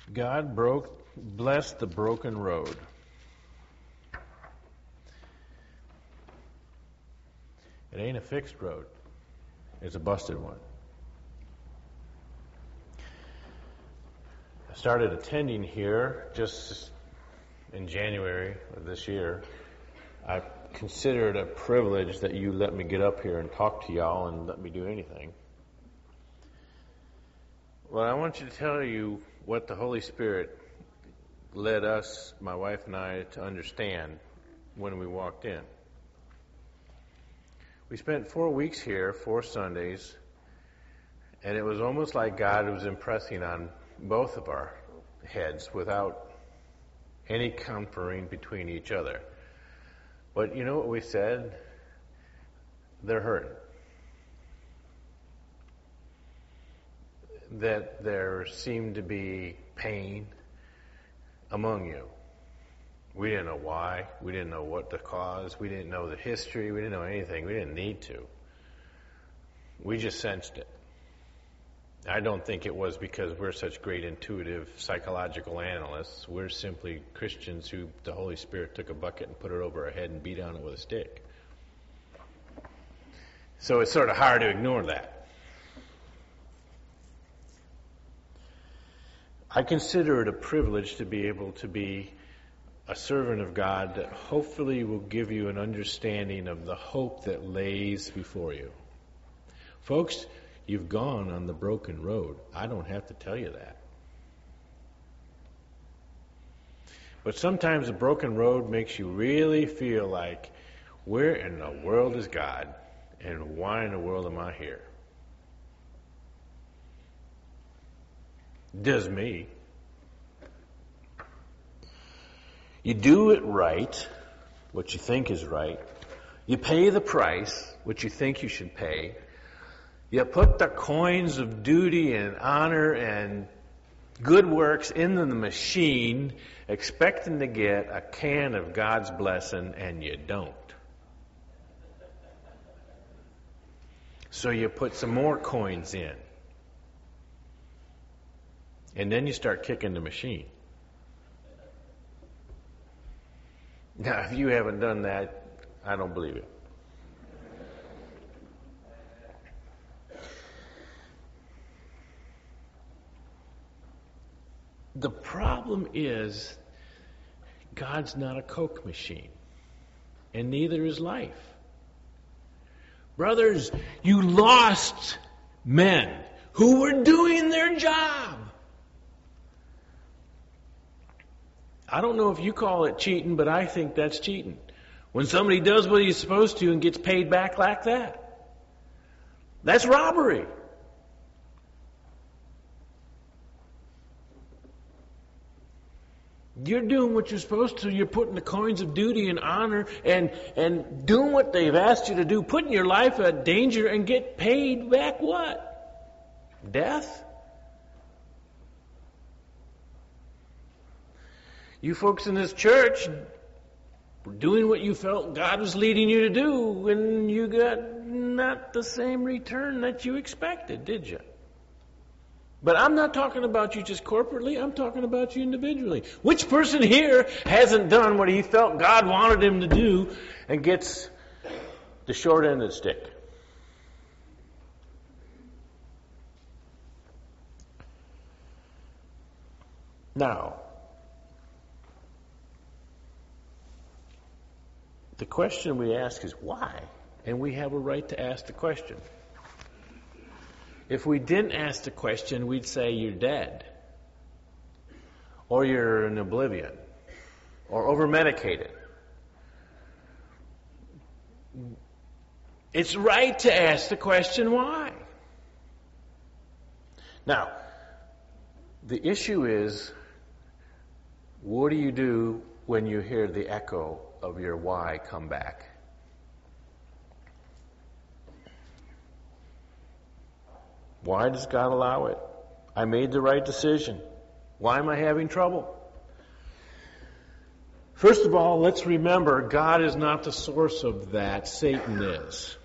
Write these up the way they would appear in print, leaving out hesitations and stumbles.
God blessed the broken road. It ain't a fixed road. It's a busted one. I started attending here just in January of this year. I consider it a privilege that you let me get up here and talk to y'all and let me do anything. Well, I want you to tell you what the Holy Spirit led us, my wife and I, to understand when we walked in. We spent 4 weeks here, 4 Sundays, and it was almost like God was impressing on both of our heads without any conferring between each other. But you know what we said? They're hurting. That there seemed to be pain among you. We didn't know why. We didn't know what the cause. We didn't know the history. We didn't know anything. We didn't need to. We just sensed it. I don't think it was because we're such great intuitive psychological analysts. We're simply Christians who the Holy Spirit took a bucket and put it over our head and beat on it with a stick. So it's sort of hard to ignore that. I consider it a privilege to be able to be a servant of God that hopefully will give you an understanding of the hope that lays before you. Folks, you've gone on the broken road. I don't have to tell you that. But sometimes a broken road makes you really feel like, where in the world is God? And why in the world am I here? Does me. You do it right, what you think is right. You pay the price, what you think you should pay. You put the coins of duty and honor and good works into the machine, expecting to get a can of God's blessing, and you don't. So you put some more coins in. And then you start kicking the machine. Now, if you haven't done that, I don't believe it. The problem is, God's not a Coke machine, and neither is life. Brothers, you lost men who were doing their job. I don't know if you call it cheating, but I think that's cheating. When somebody does what he's supposed to and gets paid back like that. That's robbery. You're doing what you're supposed to. You're putting the coins of duty and honor and doing what they've asked you to do, putting your life at danger and get paid back what? Death? You folks in this church were doing what you felt God was leading you to do, and you got not the same return that you expected, did you? But I'm not talking about you just corporately. I'm talking about you individually. Which person here hasn't done what he felt God wanted him to do and gets the short end of the stick? Now, the question we ask is why? And we have a right to ask the question. If we didn't ask the question, we'd say you're dead. Or you're in oblivion. Or over-medicated. It's right to ask the question why. Now, the issue is, what do you do when you hear the echo of your why come back? Why does God allow it? I made the right decision. Why am I having trouble? First of all, let's remember God is not the source of that. Satan is.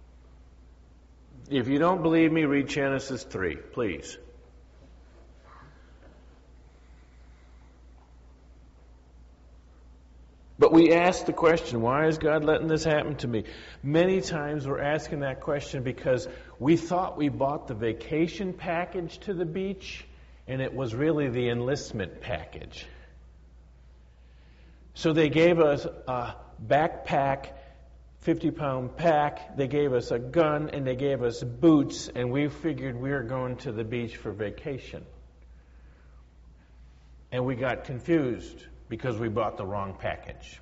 If you don't believe me, read Genesis 3, please. But we ask the question, why is God letting this happen to me? Many times we're asking that question because we thought we bought the vacation package to the beach, and it was really the enlistment package. So they gave us a backpack, 50-pound pack, they gave us a gun, and they gave us boots, and we figured we were going to the beach for vacation. And we got confused because we bought the wrong package.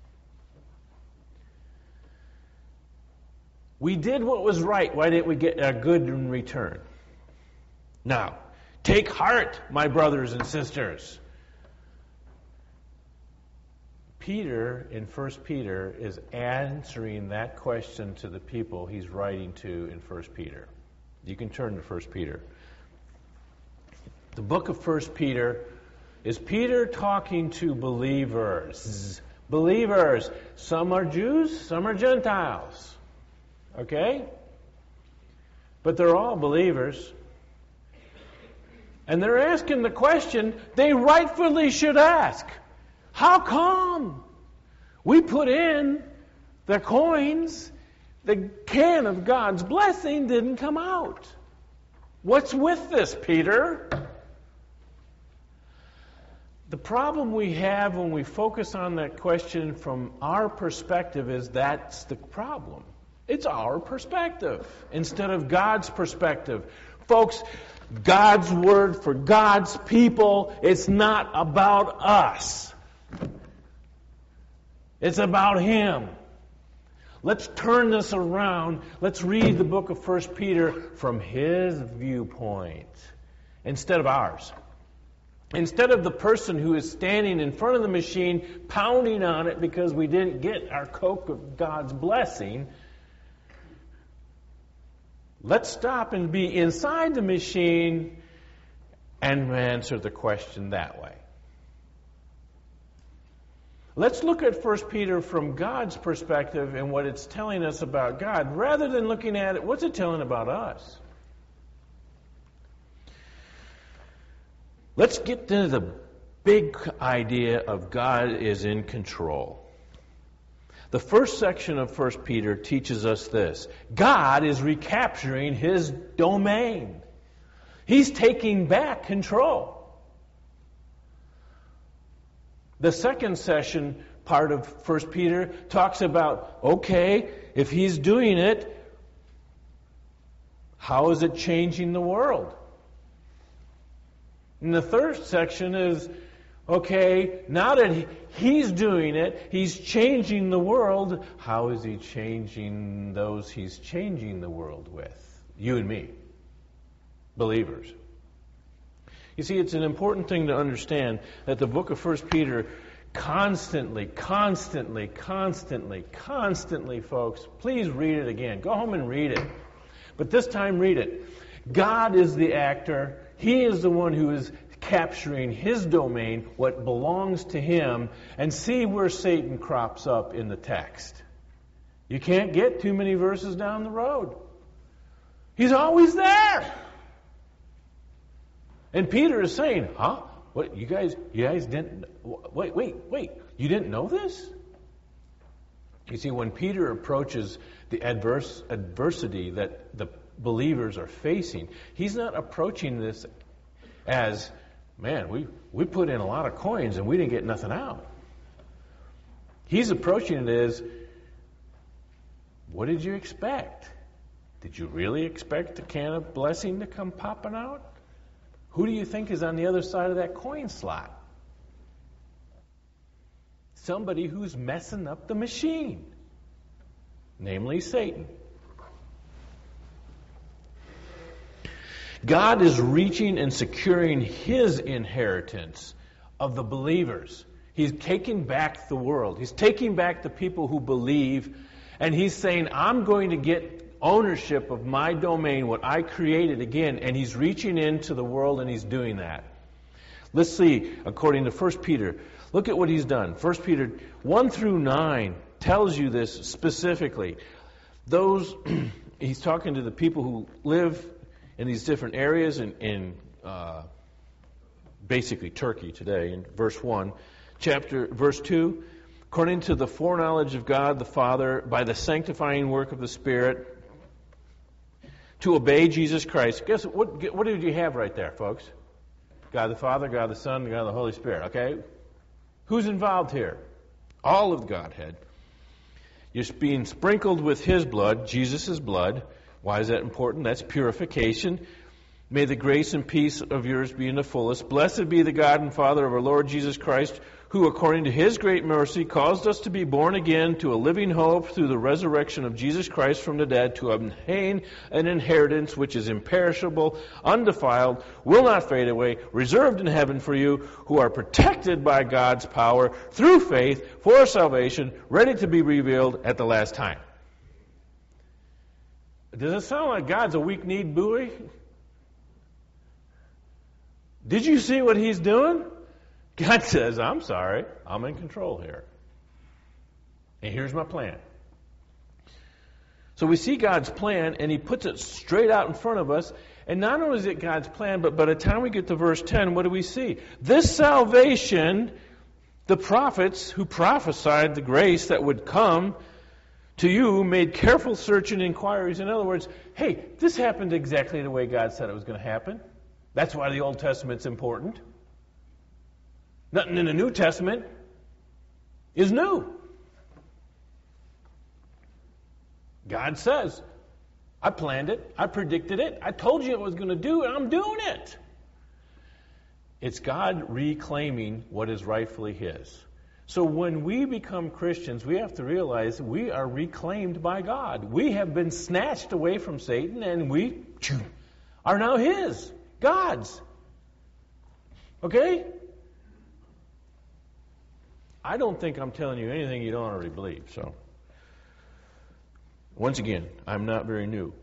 We did what was right. Why didn't we get a good in return? Now, take heart, my brothers and sisters. Peter, in 1 Peter, is answering that question to the people he's writing to in 1 Peter. You can turn to 1 Peter. The book of 1 Peter is Peter talking to believers. Believers. Some are Jews, some are Gentiles. Okay? But they're all believers. And they're asking the question they rightfully should ask. How come we put in the coins, the can of God's blessing didn't come out? What's with this, Peter? The problem we have when we focus on that question from our perspective is that's the problem. It's our perspective instead of God's perspective. Folks, God's word for God's people, it's not about us. It's about Him. Let's turn this around. Let's read the book of 1 Peter from his viewpoint instead of ours. Instead of the person who is standing in front of the machine pounding on it because we didn't get our Coke of God's blessing, let's stop and be inside the machine and answer the question that way. Let's look at 1 Peter from God's perspective and what it's telling us about God, rather than looking at it, what's it telling about us? Let's get into the big idea of God is in control. The first section of 1 Peter teaches us this. God is recapturing His domain. He's taking back control. The second session part of 1 Peter talks about, okay, if He's doing it, how is it changing the world? And the third section is, okay, now that He's doing it, He's changing the world, how is He changing those He's changing the world with? You and me, believers. You see, it's an important thing to understand that the book of 1 Peter constantly, folks, please read it again. Go home and read it. But this time read it. God is the actor. He is the one who is capturing His domain, what belongs to Him, and see where Satan crops up in the text. You can't get too many verses down the road. He's always there. And Peter is saying, huh? What, you guys didn't, wait, you didn't know this? You see, when Peter approaches the adversity that the believers are facing, he's not approaching this as, man, we put in a lot of coins and we didn't get nothing out. He's approaching it as, what did you expect? Did you really expect the can of blessing to come popping out? Who do you think is on the other side of that coin slot? Somebody who's messing up the machine, namely Satan. God is reaching and securing His inheritance of the believers. He's taking back the world. He's taking back the people who believe, and He's saying, I'm going to get ownership of my domain, what I created again, and He's reaching into the world and He's doing that. Let's see, according to 1 Peter, look at what He's done. 1 Peter 1 through 9 tells you this specifically. He's talking to the people who live in these different areas in basically Turkey today, in verse 1. Verse 2, according to the foreknowledge of God the Father, by the sanctifying work of the Spirit, to obey Jesus Christ. Guess what did you have right there, folks? God the Father, God the Son, God the Holy Spirit, okay? Who's involved here? All of the Godhead. You're being sprinkled with His blood, Jesus' blood. Why is that important? That's purification. May the grace and peace of yours be in the fullest. Blessed be the God and Father of our Lord Jesus Christ, who according to His great mercy caused us to be born again to a living hope through the resurrection of Jesus Christ from the dead, to obtain an inheritance which is imperishable, undefiled, will not fade away, reserved in heaven for you, who are protected by God's power through faith for salvation, ready to be revealed at the last time. Does it sound like God's a weak-kneed buoy? Did you see what He's doing? God says, I'm sorry, I'm in control here. And here's my plan. So we see God's plan, and He puts it straight out in front of us. And not only is it God's plan, but by the time we get to verse 10, what do we see? This salvation, the prophets who prophesied the grace that would come to you made careful search and inquiries. In other words, hey, this happened exactly the way God said it was going to happen. That's why the Old Testament's important. Nothing in the New Testament is new. God says, I planned it, I predicted it, I told you it was going to do, and I'm doing it. It's God reclaiming what is rightfully His. So when we become Christians, we have to realize we are reclaimed by God. We have been snatched away from Satan, and we are now His. God's. Okay? I don't think I'm telling you anything you don't already believe. So, once again, I'm not very new.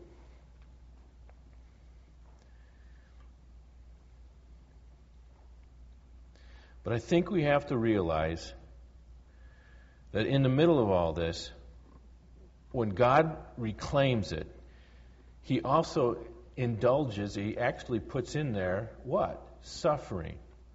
But I think we have to realize that in the middle of all this, when God reclaims it, He also indulges, He actually puts in there what? Suffering.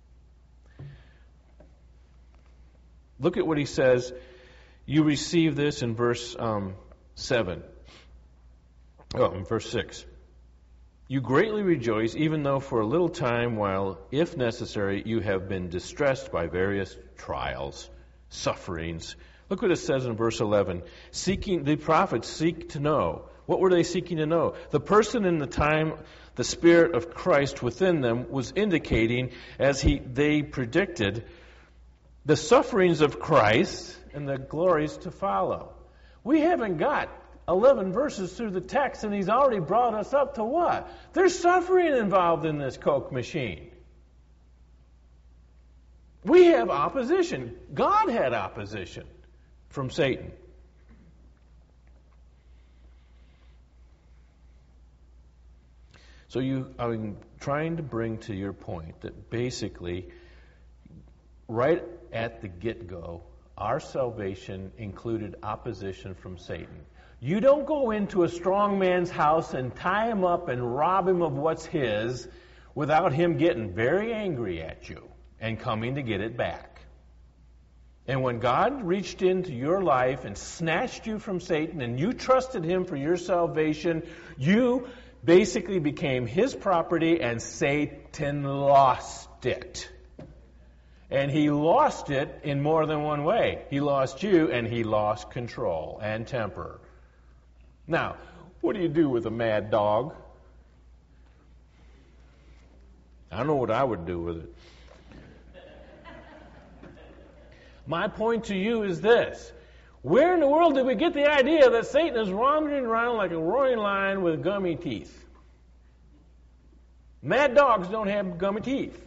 Look at what He says. You receive this in verse 7. Oh, in verse 6. You greatly rejoice, even though for a little time, while, if necessary, you have been distressed by various trials, sufferings. Look what it says in verse 11. The prophets seek to know. What were they seeking to know? The person in the time, the Spirit of Christ within them was indicating, as they predicted, the sufferings of Christ and the glories to follow. We haven't got 11 verses through the text, and He's already brought us up to what? There's suffering involved in this Coke machine. We have opposition. God had opposition from Satan. So I'm trying to bring to your point that basically, right at the get-go, our salvation included opposition from Satan. You don't go into a strong man's house and tie him up and rob him of what's his without him getting very angry at you and coming to get it back. And when God reached into your life and snatched you from Satan and you trusted Him for your salvation, you basically became His property, and Satan lost it. And he lost it in more than one way. He lost you, and he lost control and temper. Now, what do you do with a mad dog? I know what I would do with it. My point to you is this. Where in the world did we get the idea that Satan is wandering around like a roaring lion with gummy teeth? Mad dogs don't have gummy teeth.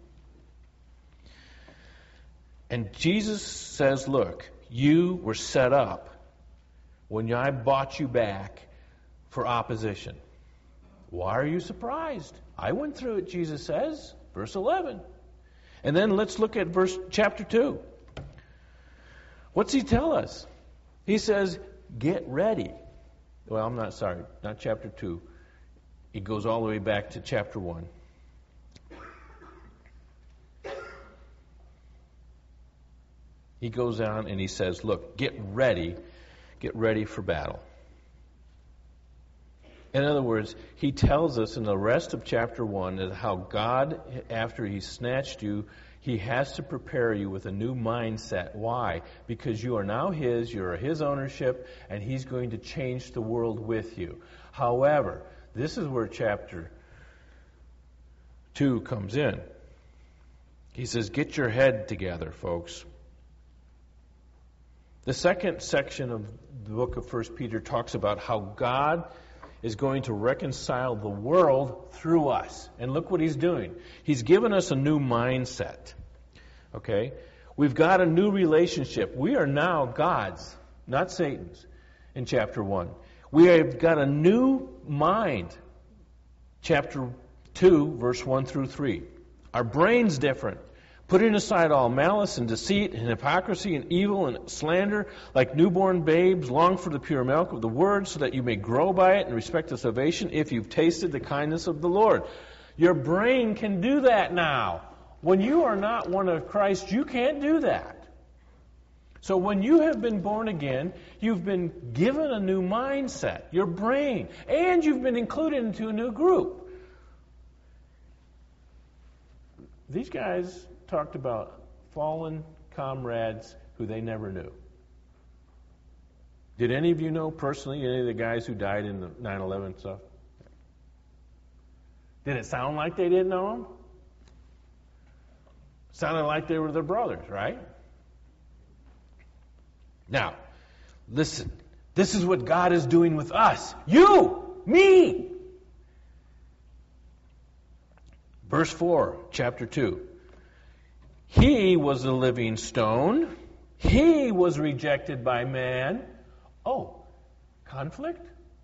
And Jesus says, look, you were set up when I bought you back for opposition. Why are you surprised? I went through it, Jesus says, verse 11. And then let's look at chapter 2. What's He tell us? He says, get ready. Well, not chapter 2. He goes all the way back to chapter 1. He goes on and he says, look, get ready for battle. In other words, he tells us in the rest of chapter 1 that how God, after he snatched you, he has to prepare you with a new mindset. Why? Because you are now his, you're his ownership, and he's going to change the world with you. However, this is where chapter 2 comes in. He says, get your head together, folks. The second section of the book of 1 Peter talks about how God is going to reconcile the world through us. And look what he's doing. He's given us a new mindset. Okay? We've got a new relationship. We are now God's, not Satan's, in chapter 1. We have got a new mind. Chapter 2, verse 1 through 3. Our brain's different. Putting aside all malice and deceit and hypocrisy and evil and slander, like newborn babes, long for the pure milk of the word, so that you may grow by it in respect to salvation, if you've tasted the kindness of the Lord. Your brain can do that now. When you are not one of Christ, you can't do that. So when you have been born again, you've been given a new mindset, your brain, and you've been included into a new group. These guys talked about fallen comrades who they never knew. Did any of you know personally any of the guys who died in the 9/11 stuff? Did it sound like they didn't know them? Sounded like they were their brothers, right? Now, listen. This is what God is doing with us. You, me. Verse 4, chapter 2. He was a living stone. He was rejected by man. Oh, conflict?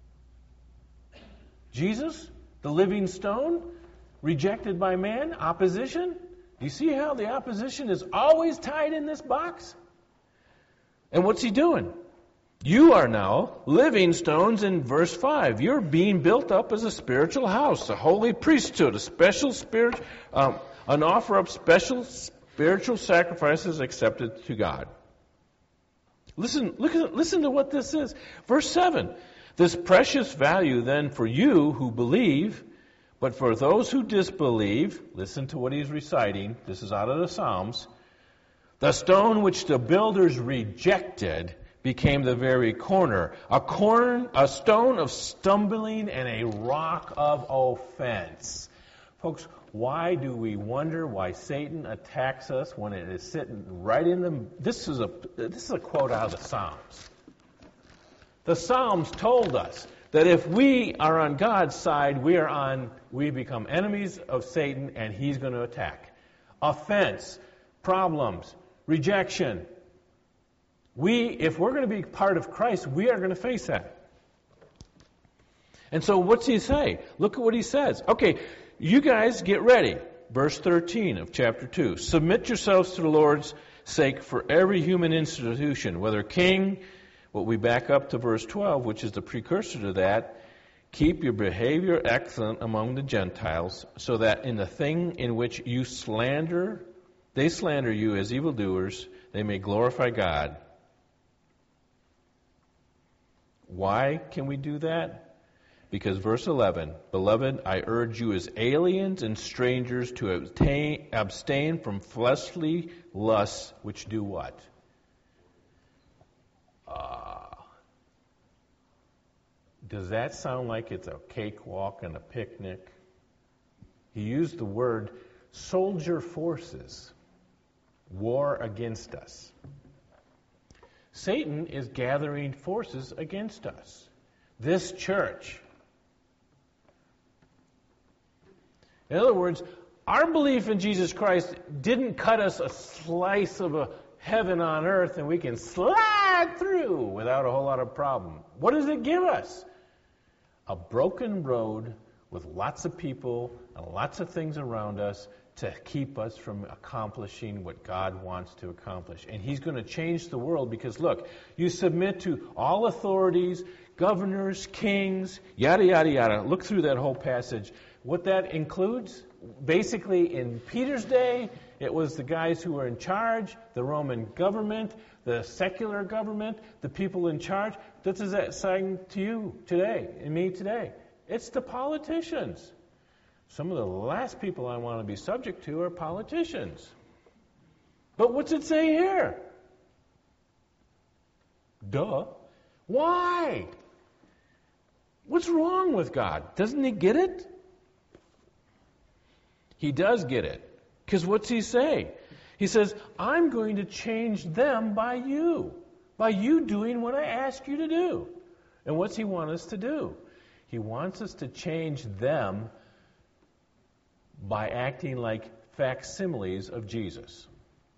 Jesus, the living stone, rejected by man, opposition? Do you see how the opposition is always tied in this box? And what's he doing? You are now living stones in verse 5. You're being built up as a spiritual house, a holy priesthood, a special spirit, an offer of special spiritual sacrifices accepted to God. Listen to what this is. Verse 7. This precious value then for you who believe, but for those who disbelieve, listen to what he's reciting. This is out of the Psalms. The stone which the builders rejected became the very corner, a stone of stumbling and a rock of offense. Folks, why do we wonder why Satan attacks us when it is sitting right in the... This is a quote out of the Psalms. The Psalms told us that if we are on God's side, we become enemies of Satan and he's going to attack. Offense, problems, rejection. If we're going to be part of Christ, we are going to face that. And so what's he say? Look at what he says. Okay, you guys get ready. Verse 13 of chapter 2. Submit yourselves to the Lord's sake for every human institution, whether king, what we back up to verse 12, which is the precursor to that, keep your behavior excellent among the Gentiles, so that in the thing in which they slander you as evildoers, they may glorify God. Why can we do that? Because verse 11, Beloved, I urge you as aliens and strangers to abstain from fleshly lusts which do what? Does that sound like it's a cakewalk and a picnic? He used the word soldier forces, war against us. Satan is gathering forces against us. This church. In other words, our belief in Jesus Christ didn't cut us a slice of a heaven on earth and we can slide through without a whole lot of problem. What does it give us? A broken road with lots of people and lots of things around us to keep us from accomplishing what God wants to accomplish. And he's going to change the world because, look, you submit to all authorities, governors, kings, yada, yada, yada. Look through that whole passage. What that includes, basically in Peter's day It was the guys who were in charge, the Roman government, the secular government, the people in charge. This is that saying to you today, and me today. It's the politicians. Some of the last people I want to be subject to are politicians. But what's it say here? Duh. Why? What's wrong with God? Doesn't he get it? He does get it. Because what's he say? He says, I'm going to change them by you doing what I ask you to do. And what's he want us to do? He wants us to change them by acting like facsimiles of Jesus.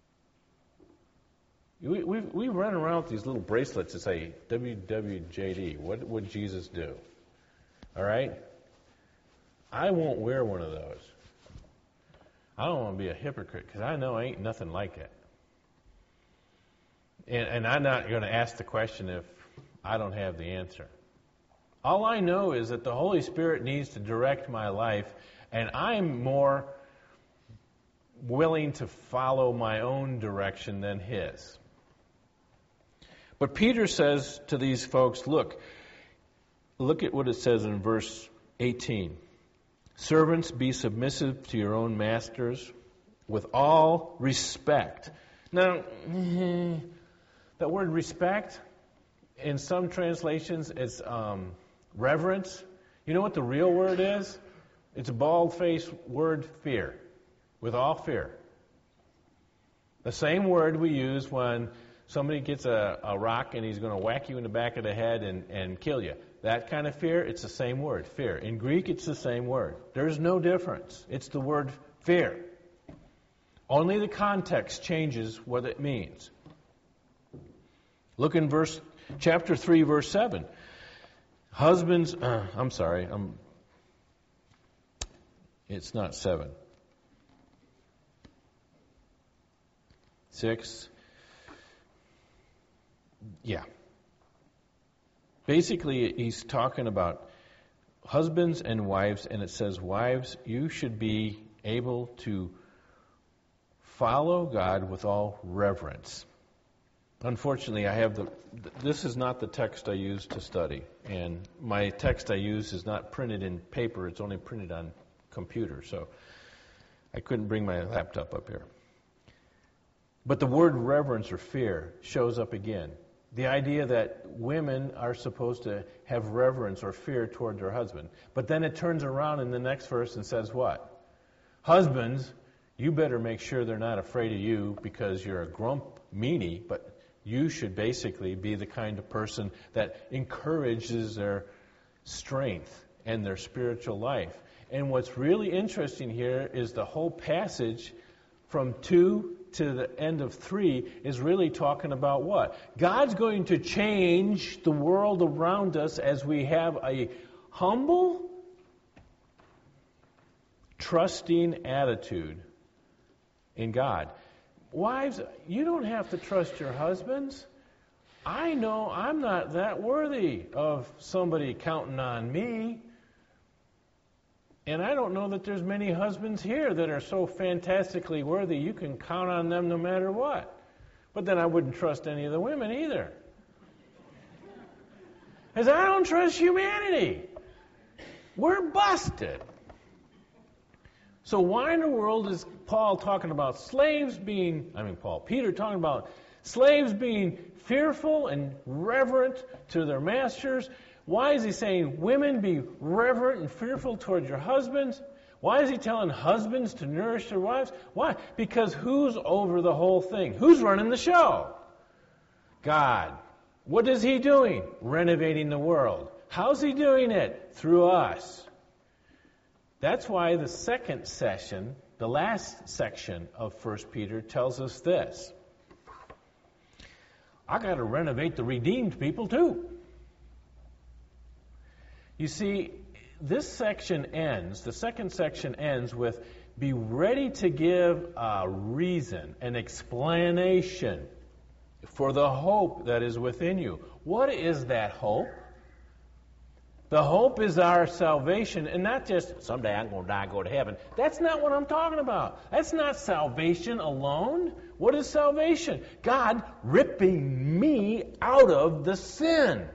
We run around with these little bracelets that say WWJD. What would Jesus do? All right? I won't wear one of those. I don't want to be a hypocrite because I know ain't nothing like it. And I'm not going to ask the question if I don't have the answer. All I know is that the Holy Spirit needs to direct my life, and I'm more willing to follow my own direction than his. But Peter says to these folks, look at what it says in verse 18. Servants, be submissive to your own masters with all respect. Now, that word respect, in some translations, it's reverence. You know what the real word is? It's a bald-faced word, fear. With all fear. The same word we use when somebody gets a rock and he's going to whack you in the back of the head and kill you. That kind of fear, it's the same word, fear. In Greek, it's the same word. There's no difference. It's the word fear. Only the context changes what it means. Look in chapter 3, verse 7. Husbands, it's not 7. 6. Yeah. Basically, he's talking about husbands and wives, and it says, wives, you should be able to follow God with all reverence. Unfortunately, this is not the text I use to study, and my text I use is not printed in paper, it's only printed on computer, so I couldn't bring my laptop up here. But the word reverence or fear shows up again. The idea that women are supposed to have reverence or fear toward their husband. But then it turns around in the next verse and says what? Husbands, you better make sure they're not afraid of you because you're a grump meanie, but you should basically be the kind of person that encourages their strength and their spiritual life. And what's really interesting here is the whole passage from 2 to the end of 3 is really talking about what? God's going to change the world around us as we have a humble, trusting attitude in God. Wives, you don't have to trust your husbands. I know I'm not that worthy of somebody counting on me. And I don't know that there's many husbands here that are so fantastically worthy you can count on them no matter what. But then I wouldn't trust any of the women either. Because I don't trust humanity. We're busted. So why in the world is Peter talking about slaves being fearful and reverent to their masters? Why is he saying women be reverent and fearful toward your husbands? Why is he telling husbands to nourish their wives? Why? Because who's over the whole thing? Who's running the show? God. What is he doing? Renovating the world. How's he doing it? Through us. That's why the second session, the last section of 1 Peter tells us this. I got to renovate the redeemed people too. You see, the second section ends with, be ready to give a reason, an explanation for the hope that is within you. What is that hope? The hope is our salvation, and not just someday I'm going to die and go to heaven. That's not what I'm talking about. That's not salvation alone. What is salvation? God ripping me out of the sin.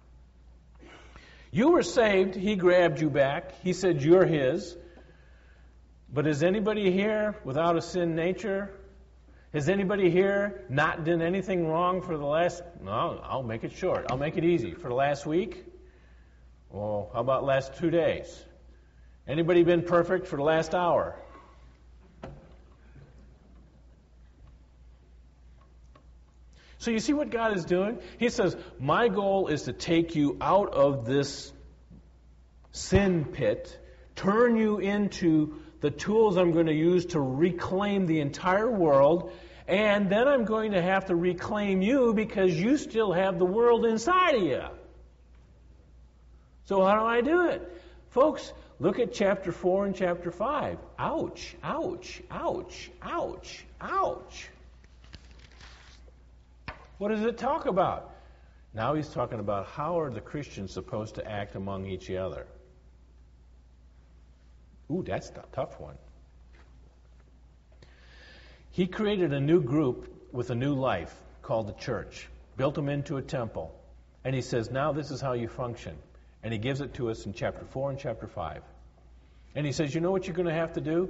You were saved. He grabbed you back. He said you're His. But is anybody here without a sin nature? Has anybody here not done anything wrong for the last... No, I'll make it short. I'll make it easy. For the last week? Well, how about last 2 days? Anybody been perfect for the last hour? So you see what God is doing? He says, my goal is to take you out of this sin pit, turn you into the tools I'm going to use to reclaim the entire world, and then I'm going to have to reclaim you because you still have the world inside of you. So how do I do it? Folks, look at chapter 4 and chapter 5. Ouch, ouch, ouch, ouch, ouch. What does it talk about? Now he's talking about how are the Christians supposed to act among each other. Ooh, that's a tough one. He created a new group with a new life called the church, built them into a temple, and he says, now this is how you function. And he gives it to us in chapter 4 and chapter 5. And he says, you know what you're going to have to do?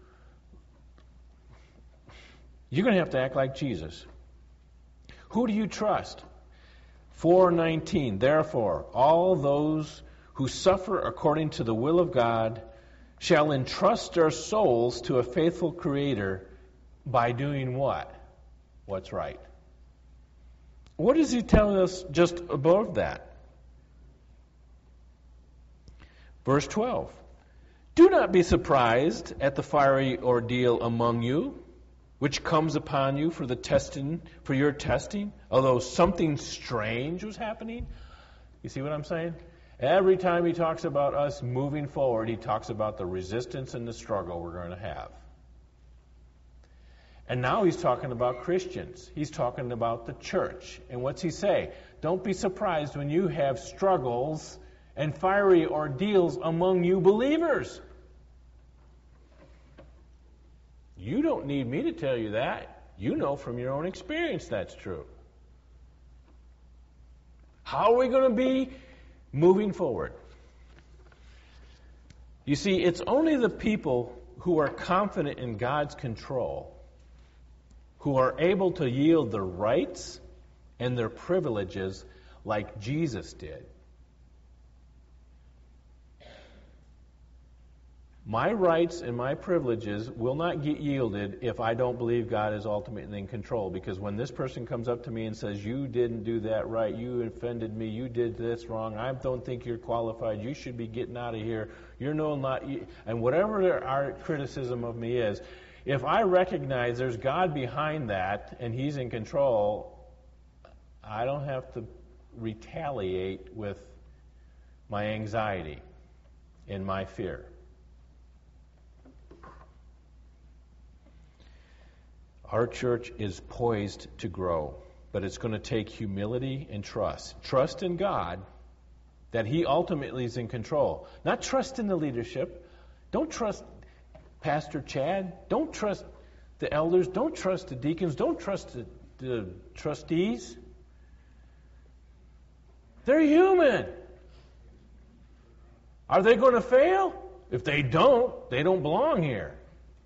You're going to have to act like Jesus. Who do you trust? 4:19, therefore, all those who suffer according to the will of God shall entrust their souls to a faithful Creator by doing what? What's right. What does he tell us just above that? Verse 12. Do not be surprised at the fiery ordeal among you, which comes upon you for your testing, although something strange was happening. You see what I'm saying? Every time he talks about us moving forward, he talks about the resistance and the struggle we're going to have. And now he's talking about Christians. He's talking about the church. And what's he say? Don't be surprised when you have struggles and fiery ordeals among you believers. You don't need me to tell you that. You know from your own experience that's true. How are we going to be moving forward? You see, it's only the people who are confident in God's control, who are able to yield their rights and their privileges like Jesus did. My rights and my privileges will not get yielded if I don't believe God is ultimately in control. Because when this person comes up to me and says, you didn't do that right, you offended me, you did this wrong, I don't think you're qualified, you should be getting out of here, and whatever our criticism of me is, if I recognize there's God behind that and He's in control, I don't have to retaliate with my anxiety and my fear. Our church is poised to grow, but it's going to take humility and trust. Trust in God that He ultimately is in control. Not trust in the leadership. Don't trust Pastor Chad. Don't trust the elders. Don't trust the deacons. Don't trust the trustees. They're human. Are they going to fail? If they don't belong here.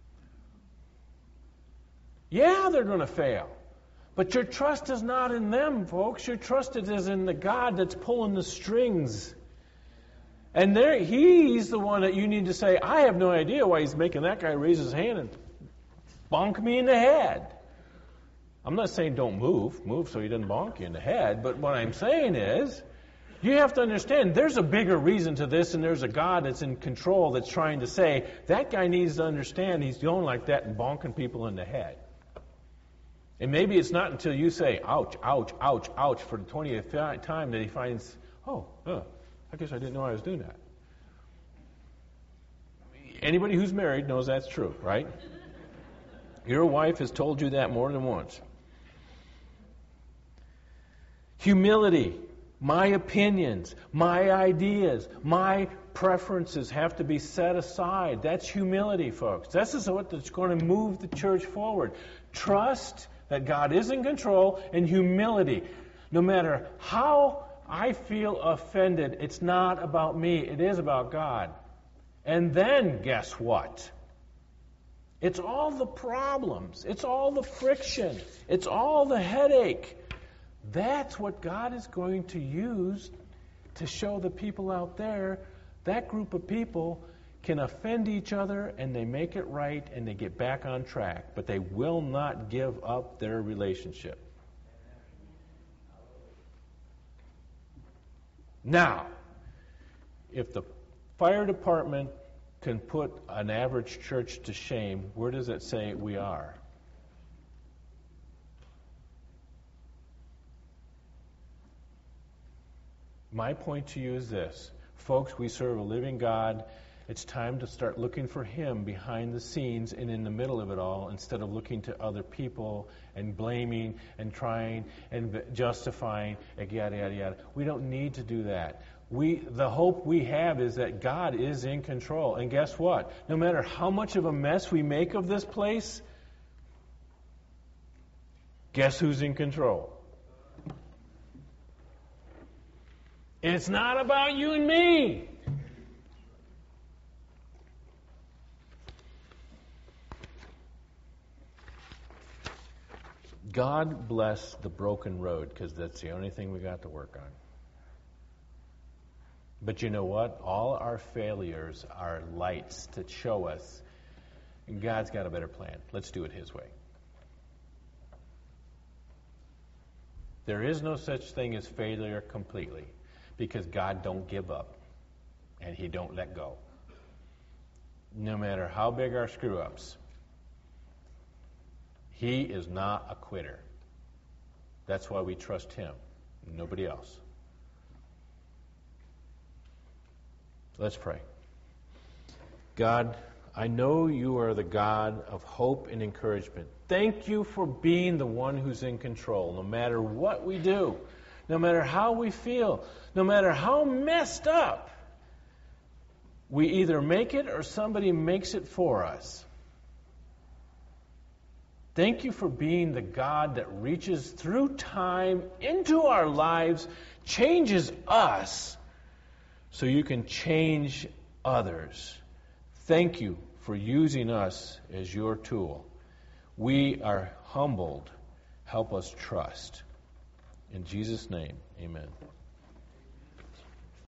Yeah, they're going to fail. But your trust is not in them, folks. Your trust is in the God that's pulling the strings. And He's the one that you need to say, I have no idea why He's making that guy raise his hand and bonk me in the head. I'm not saying don't move so He doesn't bonk you in the head. But what I'm saying is, you have to understand, there's a bigger reason to this, and there's a God that's in control that's trying to say, that guy needs to understand he's going like that and bonking people in the head. And maybe it's not until you say, ouch, ouch, ouch, ouch, for the 20th time that he finds, I guess I didn't know I was doing that. Anybody who's married knows that's true, right? Your wife has told you that more than once. Humility. My opinions, my ideas, my preferences have to be set aside. That's humility, folks. This is what's going to move the church forward. Trust that God is in control, and humility. No matter how I feel offended, it's not about me. It is about God. And then, guess what? It's all the problems. It's all the friction. It's all the headache. That's what God is going to use to show the people out there, that group of people can offend each other and they make it right and they get back on track, but they will not give up their relationship. Now, if the fire department can put an average church to shame, where does it say we are? My point to you is this. Folks, we serve a living God. It's time to start looking for Him behind the scenes and in the middle of it all, instead of looking to other people and blaming and trying and justifying, yada, yada, yada. We don't need to do that. The hope we have is that God is in control. And guess what? No matter how much of a mess we make of this place, guess who's in control? It's not about you and me. God bless the broken road, because that's the only thing we got to work on. But you know what? All our failures are lights to show us God's got a better plan. Let's do it His way. There is no such thing as failure completely, because God don't give up and He don't let go. No matter how big our screw-ups, He is not a quitter. That's why we trust Him, nobody else. Let's pray. God, I know You are the God of hope and encouragement. Thank You for being the one who's in control, no matter what we do, no matter how we feel, no matter how messed up. We either make it or somebody makes it for us. Thank You for being the God that reaches through time into our lives, changes us, so You can change others. Thank You for using us as Your tool. We are humbled. Help us trust. In Jesus' name, amen.